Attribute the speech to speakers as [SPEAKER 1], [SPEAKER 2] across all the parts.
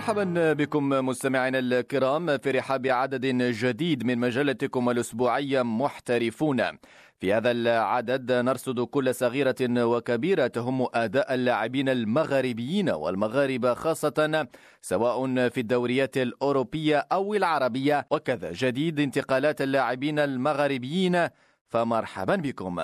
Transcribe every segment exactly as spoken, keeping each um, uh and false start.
[SPEAKER 1] مرحبا بكم مستمعينا الكرام في رحاب عدد جديد من مجلتكم الأسبوعية محترفون. في هذا العدد نرصد كل صغيرة وكبيرة تهم أداء اللاعبين المغاربيين والمغاربة خاصة سواء في الدوريات الأوروبية أو العربية، وكذا جديد انتقالات اللاعبين المغاربيين، فمرحبا بكم.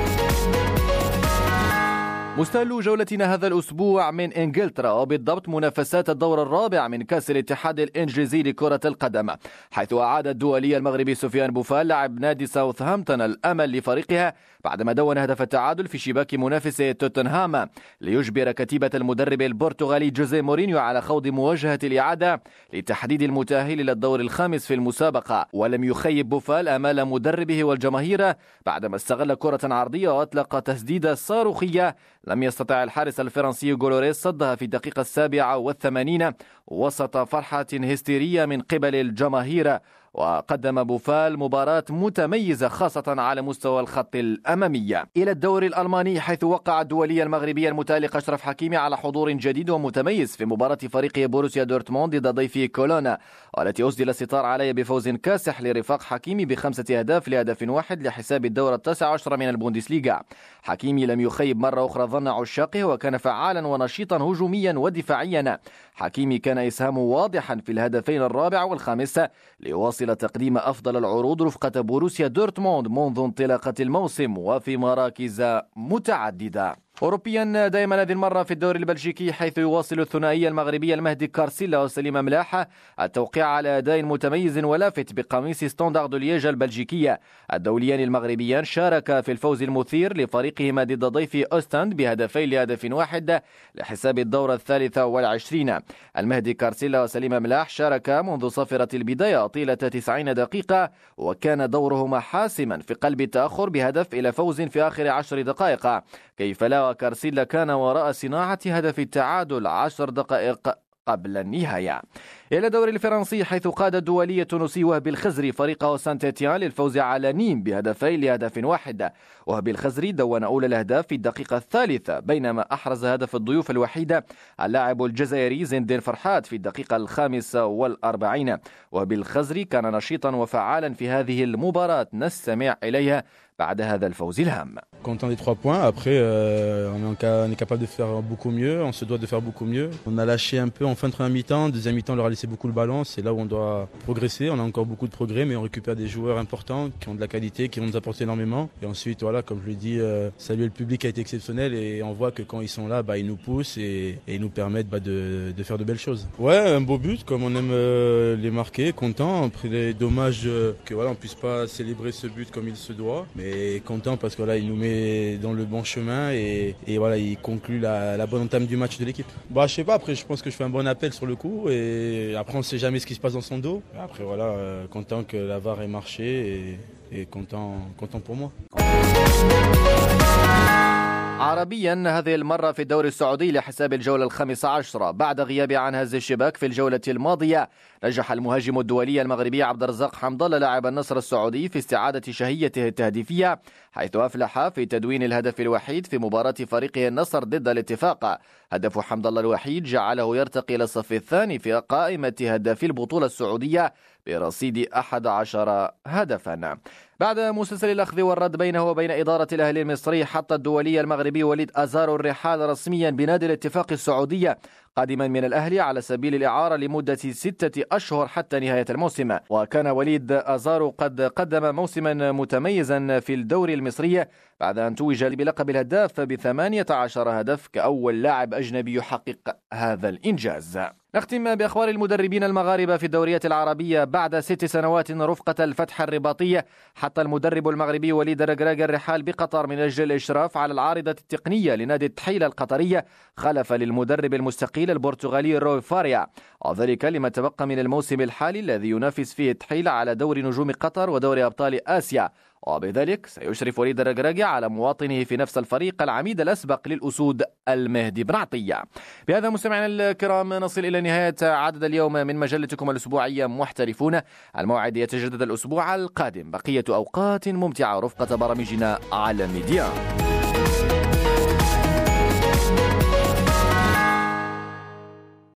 [SPEAKER 1] مستهل جولتنا هذا الأسبوع من إنجلترا، وبالضبط منافسات الدور الرابع من كأس الاتحاد الإنجليزي لكرة القدم، حيث أعاد الدولي المغربي سفيان بوفال لاعب نادي ساوثهامبتون الأمل لفريقها بعدما دون هدف التعادل في شباك منافسه توتنهام ليجبر كتيبة المدرب البرتغالي جوزيه مورينيو على خوض مواجهة الإعادة لتحديد المتأهل إلى الدور الخامس في المسابقة. ولم يخيب بوفال آمال مدربه والجماهير بعدما استغل كرة عرضية وأطلق تسديدة صاروخية لم يستطع الحارس الفرنسي غولوريس صدها في الدقيقة السابعة والثمانين وسط فرحة هستيرية من قبل الجماهير. وقدم بوفال مباراة متميزة خاصة على مستوى الخط الأمامي. إلى الدوري الألماني، حيث وقع الدولي المغربي المتألق أشرف حكيمي على حضور جديد ومتميز في مباراة فريقه بوروسيا دورتموند ضد ضيفه كولونا، والتي أسدل الستار عليه بفوز كاسح لرفاق حكيمي بخمسة أهداف لهدف واحد لحساب الدور التاسع عشر من البوندسليغا. حكيمي لم يخيب مرة أخرى ظن عشاقه وكان فعالا ونشيطا هجوميا ودفاعيا. حكيمي كان إسهامه واضحا في الهدفين الرابع والخامس ليواصل تقديم أفضل العروض رفقة بوروسيا دورتموند منذ انطلاقة الموسم وفي مراكز متعددة. أوروبيا دائما هذه المرة في الدوري البلجيكي، حيث يواصل الثنائي المغربي المهدي كارسيلا وسليم ملاحة التوقيع على أداء متميز ولافت بقميص ستاندارد لييج البلجيكية. الدوليان المغربيان شارك في الفوز المثير لفريقهما ضد ضيف أوستند بهدفين لهدف واحد لحساب الدور الثالث والعشرين. المهدي كارسيلا وسليم ملاح شارك منذ صافرة البداية طيلة تسعين دقيقة، وكان دورهما حاسما في قلب التأخر بهدف إلى فوز في آخر عشر دقائق. كيف لا، كارسيلا كان وراء صناعة هدف التعادل عشر دقائق قبل النهاية. إلى الدوري الفرنسي، حيث قاد الدولي التونسي وهبي الخزري فريقه سانت إتيان للفوز على نيم بهدفين لهدف واحد. وهبي الخزري دون أولى الأهداف في الدقيقة الثالثة، بينما أحرز هدف الضيوف الوحيد اللاعب الجزائري زندين فرحات في الدقيقة الخامسة والأربعين. وهبي الخزري كان نشيطا وفعالا في هذه المباراة، نستمع إليها بعد هذا الفوز الهام.
[SPEAKER 2] Content des trois points. Après, euh, on, est on est capable de faire beaucoup mieux. On se doit de faire beaucoup mieux. On a lâché un peu en fin de première mi-temps. Deuxième mi-temps, on leur a laissé beaucoup le ballon. C'est là où on doit progresser. On a encore beaucoup de progrès, mais on récupère des joueurs importants qui ont de la qualité, qui vont nous apporter énormément. Et ensuite, voilà, comme je l'ai dit, euh, saluer le public a été exceptionnel et on voit que quand ils sont là, bah, ils nous poussent et, et ils nous permettent bah, de, de faire de belles choses. Ouais, un beau but, comme on aime euh, les marquer, content. Après, les dommages euh, que voilà, on puisse pas célébrer ce but comme il se doit, mais content parce que là, il nous met dans le bon chemin et, et voilà, il conclut la, la bonne entame du match de l'équipe. Bah, je sais pas, après je pense que je fais un bon appel sur le coup et après on sait jamais ce qui se passe dans son dos. Après voilà, euh, content que la V A R ait marché et, et content, content pour moi.
[SPEAKER 1] عربيا، هذه المرة في الدوري السعودي لحساب الجولة الخامسة عشرة. بعد غياب عن هز الشباك في الجولة الماضية، نجح المهاجم الدولي المغربي عبد الرزاق حمد الله لاعب النصر السعودي في استعادة شهيته التهديفية، حيث أفلح في تدوين الهدف الوحيد في مباراة فريقه النصر ضد الاتفاق. هدف حمد الله الوحيد جعله يرتقي إلى الصف الثاني في قائمة هدافي البطولة السعودية برصيد أحد عشر هدفا. بعد مسلسل الأخذ والرد بينه وبين إدارة الأهلي المصري، حط الدولي المغربي وليد أزارو الرحال رسميا بنادي الاتفاق السعودية قادما من الأهلي على سبيل الإعارة لمدة ستة أشهر حتى نهاية الموسم. وكان وليد أزارو قد قدم موسما متميزا في الدوري المصري بعد أن توج بلقب الهداف بثمانية عشر هدف كأول لاعب أجنبي يحقق هذا الإنجاز. نختم بأخبار المدربين المغاربة في الدوريات العربية. بعد ست سنوات رفقة الفتح الرباطية، حتى المدرب المغربي وليد رجراج الرحال بقطر من أجل الإشراف على العارضة التقنية لنادي التحيلة القطرية، خلف للمدرب المستقيل البرتغالي روي فاريا، وذلك لما تبقى من الموسم الحالي الذي ينافس فيه التحيلة على دوري نجوم قطر ودوري أبطال آسيا. وبذلك سيشرف وليد الرجراجي على مواطنه في نفس الفريق العميد الأسبق للأسود المهدي بن عطية. بهذا مستمعينا الكرام نصل إلى نهاية عدد اليوم من مجلتكم الأسبوعية محترفون. الموعد يتجدد الأسبوع القادم. بقية أوقات ممتعة رفقة برامجنا على ميديا.